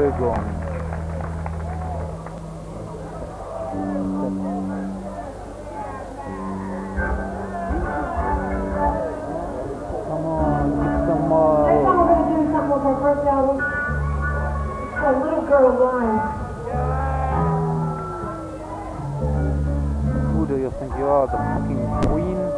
Oregon. Come on, get some more. I thought we were going to do something with our first album. It's called Little Girl Blind. Who do you think you are, the fucking queen?